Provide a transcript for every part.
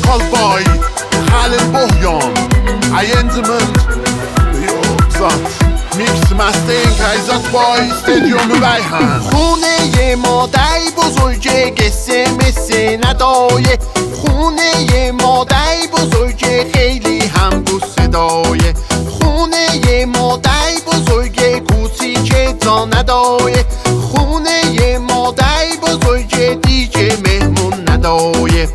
vollbei Hallen Bojan Ayentement Zat Mix Mustang Kaiser Boy Stadium Bayhan خونه مادر بزرگ قصه مثل ندایه خونه مادر بزرگ خیلی هم دوست دایه خونه مادر بزرگ کوچی که جا ندایه خونه مادر بزرگ دیگه مهمون ندایه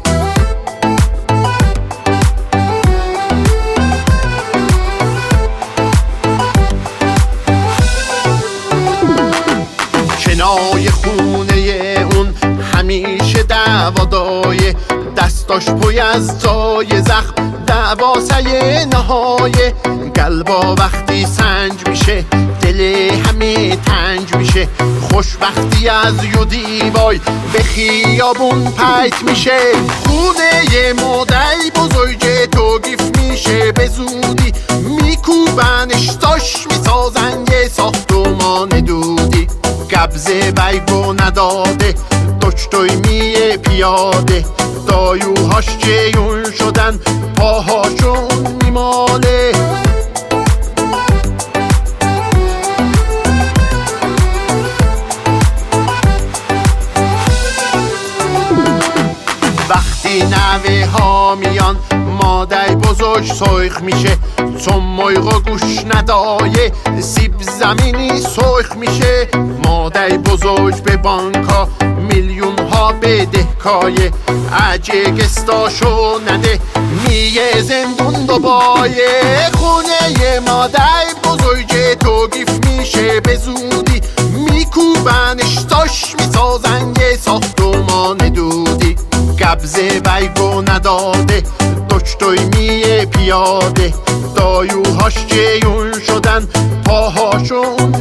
کنای خونه اون همیشه دعوا دایه دستاش پوی از جای زخم دعواسه نهایه قلبا وقتی سنج میشه دل همه تنج میشه خوشبختی از یو دیوای به خیابون پیت میشه خونه مادر بزرگ تو گیف میشه به زودی میکوبنش تاش میسازن یه ساختمان دودی قبضه بیگو نداده دکتوی میه پیاده دایوهاش جیون شدن پاهاشون میماله وقتی نوه ها میان مادر بزرگ سرخ میشه چون مرغ گوش ندایه سیب زمینی سرخ میشه مادر بزرگ به بانکا میلیون ها بدهکایه اگه گستاشو نده میه زندون دوبایه خونه مادر بزرگ تو گیف میشه به زودی میکوبنش تاش میسازن یه ساختمان دودی قبضه بیگو نداده دکتوی میه پیاده دایوهاش جیون شدن پاهاشون